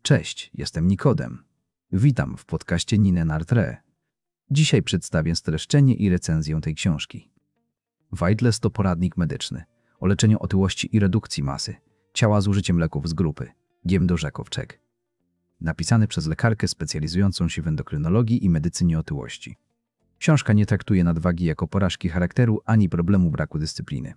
Cześć, jestem Nikodem. Witam w podcaście Nine Nartre. Dzisiaj przedstawię streszczenie i recenzję tej książki. Vitals to poradnik medyczny o leczeniu otyłości i redukcji masy ciała z użyciem leków z grupy Giemdorzekow-Czech. Napisany przez lekarkę specjalizującą się w endokrynologii i medycynie otyłości. Książka nie traktuje nadwagi jako porażki charakteru ani problemu braku dyscypliny,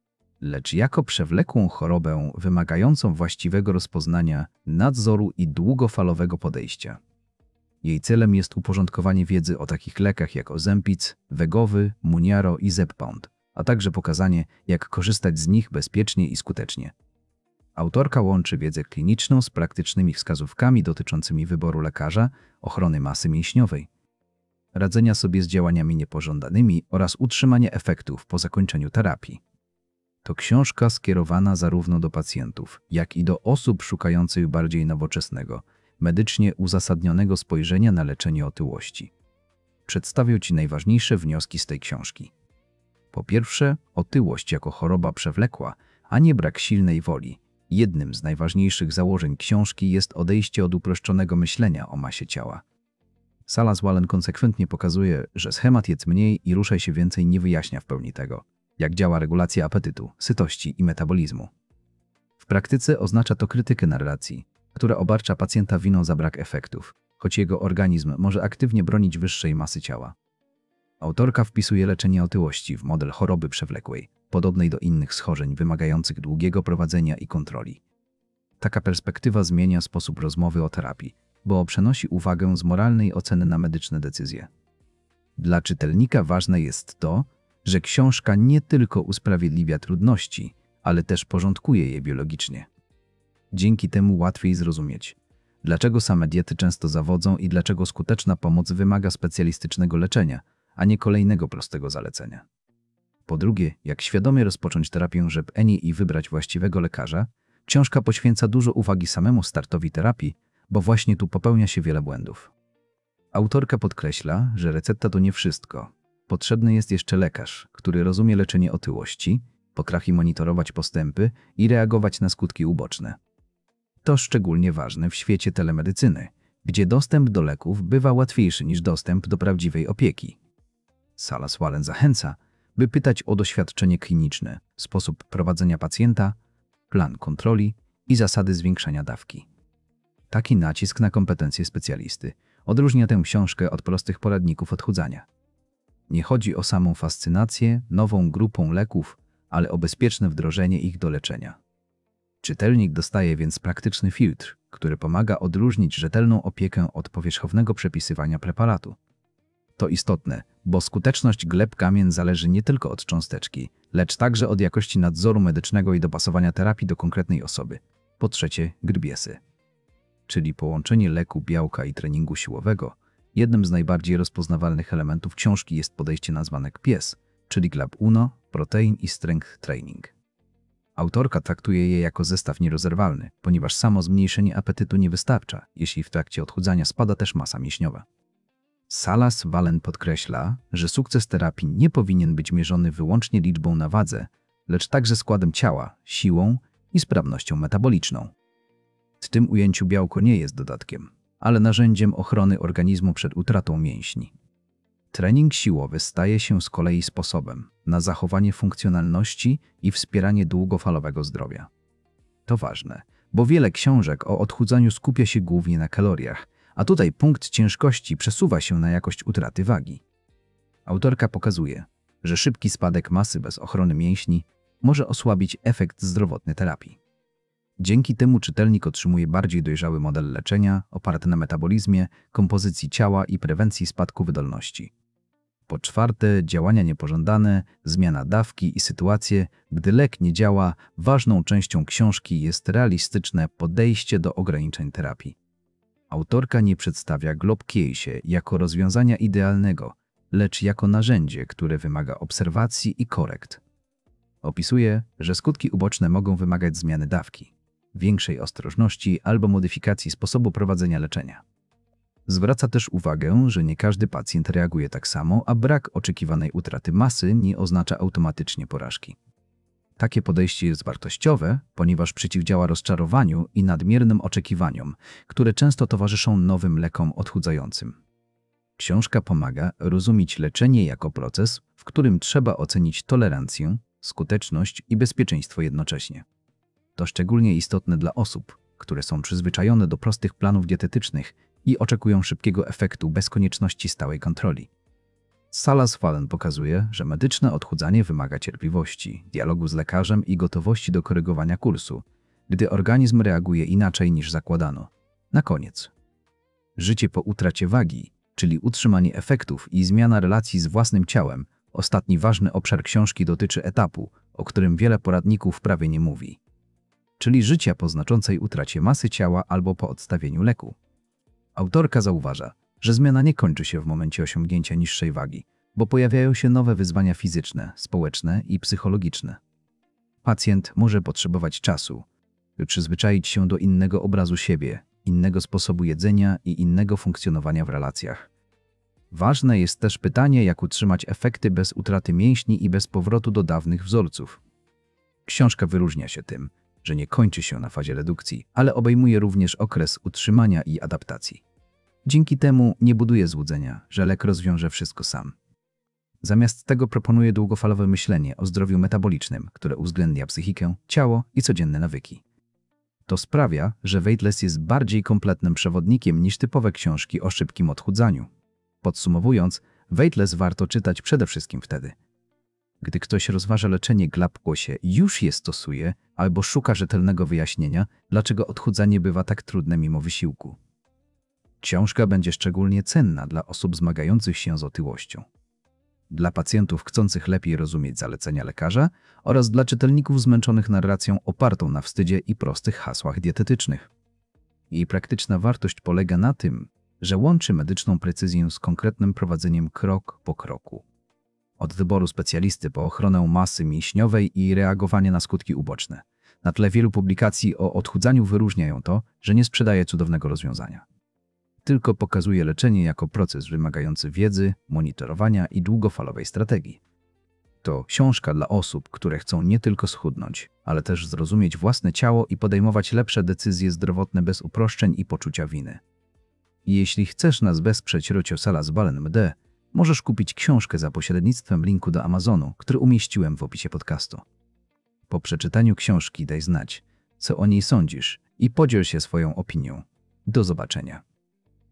lecz jako przewlekłą chorobę wymagającą właściwego rozpoznania, nadzoru i długofalowego podejścia. Jej celem jest uporządkowanie wiedzy o takich lekach jak Ozempic, Wegovy, Mounjaro i Zepbound, a także pokazanie, jak korzystać z nich bezpiecznie i skutecznie. Autorka łączy wiedzę kliniczną z praktycznymi wskazówkami dotyczącymi wyboru lekarza, ochrony masy mięśniowej, radzenia sobie z działaniami niepożądanymi oraz utrzymania efektów po zakończeniu terapii. To książka skierowana zarówno do pacjentów, jak i do osób szukających bardziej nowoczesnego, medycznie uzasadnionego spojrzenia na leczenie otyłości. Przedstawię Ci najważniejsze wnioski z tej książki. Po pierwsze, otyłość jako choroba przewlekła, a nie brak silnej woli. Jednym z najważniejszych założeń książki jest odejście od uproszczonego myślenia o masie ciała. Salas-Wallen konsekwentnie pokazuje, że schemat jedz mniej i ruszaj się więcej nie wyjaśnia w pełni tego, jak działa regulacja apetytu, sytości i metabolizmu. W praktyce oznacza to krytykę narracji, która obarcza pacjenta winą za brak efektów, choć jego organizm może aktywnie bronić wyższej masy ciała. Autorka wpisuje leczenie otyłości w model choroby przewlekłej, podobnej do innych schorzeń wymagających długiego prowadzenia i kontroli. Taka perspektywa zmienia sposób rozmowy o terapii, bo przenosi uwagę z moralnej oceny na medyczne decyzje. Dla czytelnika ważne jest to, że książka nie tylko usprawiedliwia trudności, ale też porządkuje je biologicznie. Dzięki temu łatwiej zrozumieć, dlaczego same diety często zawodzą i dlaczego skuteczna pomoc wymaga specjalistycznego leczenia, a nie kolejnego prostego zalecenia. Po drugie, jak świadomie rozpocząć terapię ŻEB-ENI i wybrać właściwego lekarza, książka poświęca dużo uwagi samemu startowi terapii, bo właśnie tu popełnia się wiele błędów. Autorka podkreśla, że recepta to nie wszystko. Potrzebny jest jeszcze lekarz, który rozumie leczenie otyłości, potrafi monitorować postępy i reagować na skutki uboczne. To szczególnie ważne w świecie telemedycyny, gdzie dostęp do leków bywa łatwiejszy niż dostęp do prawdziwej opieki. Salas-Wallen zachęca, by pytać o doświadczenie kliniczne, sposób prowadzenia pacjenta, plan kontroli i zasady zwiększania dawki. Taki nacisk na kompetencje specjalisty odróżnia tę książkę od prostych poradników odchudzania. Nie chodzi o samą fascynację nową grupą leków, ale o bezpieczne wdrożenie ich do leczenia. Czytelnik dostaje więc praktyczny filtr, który pomaga odróżnić rzetelną opiekę od powierzchownego przepisywania preparatu. To istotne, bo skuteczność gleb kamień zależy nie tylko od cząsteczki, lecz także od jakości nadzoru medycznego i dopasowania terapii do konkretnej osoby. Po trzecie, grbiesy, czyli połączenie leku, białka i treningu siłowego. Jednym z najbardziej rozpoznawalnych elementów książki jest podejście nazwane PIES, czyli GLAB-1, Protein i Strength Training. Autorka traktuje je jako zestaw nierozerwalny, ponieważ samo zmniejszenie apetytu nie wystarcza, jeśli w trakcie odchudzania spada też masa mięśniowa. Salas-Wallen podkreśla, że sukces terapii nie powinien być mierzony wyłącznie liczbą na wadze, lecz także składem ciała, siłą i sprawnością metaboliczną. W tym ujęciu białko nie jest dodatkiem, ale narzędziem ochrony organizmu przed utratą mięśni. Trening siłowy staje się z kolei sposobem na zachowanie funkcjonalności i wspieranie długofalowego zdrowia. To ważne, bo wiele książek o odchudzaniu skupia się głównie na kaloriach, a tutaj punkt ciężkości przesuwa się na jakość utraty wagi. Autorka pokazuje, że szybki spadek masy bez ochrony mięśni może osłabić efekt zdrowotny terapii. Dzięki temu czytelnik otrzymuje bardziej dojrzały model leczenia oparty na metabolizmie, kompozycji ciała i prewencji spadku wydolności. Po czwarte, działania niepożądane, zmiana dawki i sytuacje, gdy lek nie działa. Ważną częścią książki jest realistyczne podejście do ograniczeń terapii. Autorka nie przedstawia GLOB-CASE jako rozwiązania idealnego, lecz jako narzędzie, które wymaga obserwacji i korekt. Opisuje, że skutki uboczne mogą wymagać zmiany dawki, większej ostrożności albo modyfikacji sposobu prowadzenia leczenia. Zwraca też uwagę, że nie każdy pacjent reaguje tak samo, a brak oczekiwanej utraty masy nie oznacza automatycznie porażki. Takie podejście jest wartościowe, ponieważ przeciwdziała rozczarowaniu i nadmiernym oczekiwaniom, które często towarzyszą nowym lekom odchudzającym. Książka pomaga rozumieć leczenie jako proces, w którym trzeba ocenić tolerancję, skuteczność i bezpieczeństwo jednocześnie. To szczególnie istotne dla osób, które są przyzwyczajone do prostych planów dietetycznych i oczekują szybkiego efektu bez konieczności stałej kontroli. Salas-Fallon pokazuje, że medyczne odchudzanie wymaga cierpliwości, dialogu z lekarzem i gotowości do korygowania kursu, gdy organizm reaguje inaczej niż zakładano. Na koniec. Życie po utracie wagi, czyli utrzymanie efektów i zmiana relacji z własnym ciałem, ostatni ważny obszar książki dotyczy etapu, o którym wiele poradników prawie nie mówi. Czyli życia po znaczącej utracie masy ciała albo po odstawieniu leku. Autorka zauważa, że zmiana nie kończy się w momencie osiągnięcia niższej wagi, bo pojawiają się nowe wyzwania fizyczne, społeczne i psychologiczne. Pacjent może potrzebować czasu, by przyzwyczaić się do innego obrazu siebie, innego sposobu jedzenia i innego funkcjonowania w relacjach. Ważne jest też pytanie, jak utrzymać efekty bez utraty mięśni i bez powrotu do dawnych wzorców. Książka wyróżnia się tym, że nie kończy się na fazie redukcji, ale obejmuje również okres utrzymania i adaptacji. Dzięki temu nie buduje złudzenia, że lek rozwiąże wszystko sam. Zamiast tego proponuje długofalowe myślenie o zdrowiu metabolicznym, które uwzględnia psychikę, ciało i codzienne nawyki. To sprawia, że Weightless jest bardziej kompletnym przewodnikiem niż typowe książki o szybkim odchudzaniu. Podsumowując, Weightless warto czytać przede wszystkim wtedy, gdy ktoś rozważa leczenie glapgłosie, już je stosuje albo szuka rzetelnego wyjaśnienia, dlaczego odchudzanie bywa tak trudne mimo wysiłku. Książka będzie szczególnie cenna dla osób zmagających się z otyłością, dla pacjentów chcących lepiej rozumieć zalecenia lekarza oraz dla czytelników zmęczonych narracją opartą na wstydzie i prostych hasłach dietetycznych. Jej praktyczna wartość polega na tym, że łączy medyczną precyzję z konkretnym prowadzeniem krok po kroku. Od wyboru specjalisty po ochronę masy mięśniowej i reagowanie na skutki uboczne. Na tle wielu publikacji o odchudzaniu wyróżniają to, że nie sprzedaje cudownego rozwiązania. Tylko pokazuje leczenie jako proces wymagający wiedzy, monitorowania i długofalowej strategii. To książka dla osób, które chcą nie tylko schudnąć, ale też zrozumieć własne ciało i podejmować lepsze decyzje zdrowotne bez uproszczeń i poczucia winy. I jeśli chcesz nas wesprzeć Rocio Salas-Fallon MD, możesz kupić książkę za pośrednictwem linku do Amazonu, który umieściłem w opisie podcastu. Po przeczytaniu książki daj znać, co o niej sądzisz i podziel się swoją opinią. Do zobaczenia.